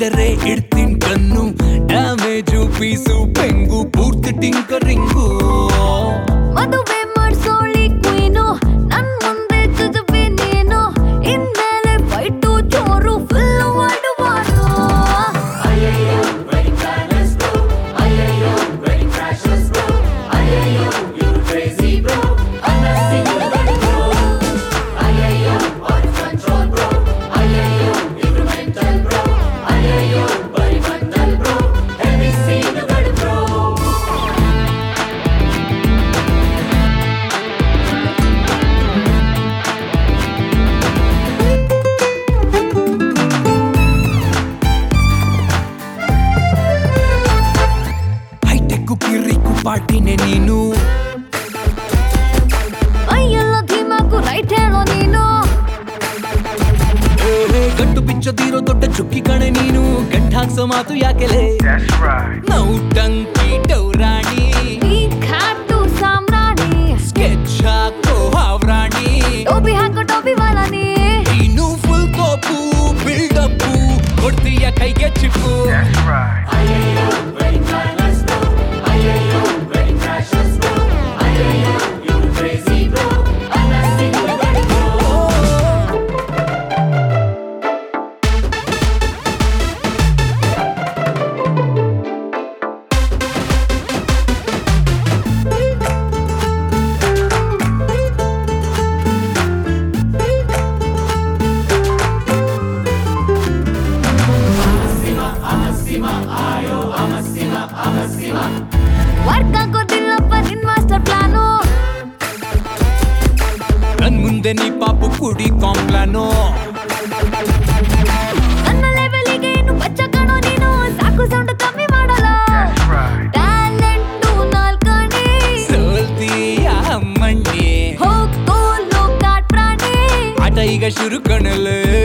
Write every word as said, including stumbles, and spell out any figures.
ಬಿಟ್ಟರೆ ಇಡ್ತೀನಿ ಕಣ್ಣು ಡ್ಯಾಮೇಜು ಪೀಸು ಪೆಂಗು ಪೂರ್ತಿ ಟಿಂಕರಿಂಗು ಮದುವೆ ಮಾಡ್ಸೋಳಿ ಕ್ವೀನು ನನ್ ಮುಂದೆ ಜಜಬಿ ನೀನು ಇನ್ಮೇಲೆ ಫೈಟು ಜೋರು ಫುಲ್ ವರ್ಲ್ಡ್ ವಾರು ಕಿರಿಕು ಪಾಟಿನೇ ನೀನು ಅಯ್ಯಲ್ಲ ಧೀಮಾಕು ರೈಟ್ ಹೇಳೋ ನೀನು ಗಂಟು ಬಿಚ್ಚೋದಿರೋ ದೊಡ್ಡ ಚುಕ್ಕಿ ಕಣೆ ನೀನು ಗಂಟ ಹಾಕ್ಸೋ ಮಾತು ಯಾಕೆಲೆ ನೌಟಂಕಿ ಡೌರಾಣಿ ಈ ಖಾಟು ಸಾಮ್ರಾಣಿ ಸ್ಕೆಚ್ ಹಾಕೋ ಹಾವ್ರಾಣಿ ಟೋಪಿ ಹಾಕೋ ಟೋಪಿ ವಾಲ ನೀ ನೀನು ಫುಲ್ ಕೋಪು ಬಿಲ್ಡಪ್ಪು ಕೊಡ್ತೀಯ ಕೈಗೆ ಚಿಪ್ಪು ವರ್ಕ್ ಆಗೋದಿಲ್ಲಪ್ಪ ನಿನ್ ಮಾಸ್ಟರ್ ಪ್ಲಾನು ನನ್ ಮುಂದೆ ನೀ ಪಾಪು ಕುಡಿ ಕಾಂಪ್ಲಾನೋ ನನ್ನ ಲೆವೆಲಿಗೆ ಇನ್ನು ಬಚ್ಚ ಕಾಣೋ ನೀನು ಸಾಕು ಸೌಂಡ್ ಕಮ್ಮಿ ಮಾಡಲ್ಲ ಟ್ಯಾಲೆಂಟು ನಾಲ್ಕಣಿ ಸೋಲ್ತೀಯ ಅಮ್ಮಣ್ಣಿ ಹೋಗ್ತೋ ಲೋಕಾಟ್ ಪ್ರಾಣಿ ಆಟ ಈಗ ಶುರು ಕಣಲೆ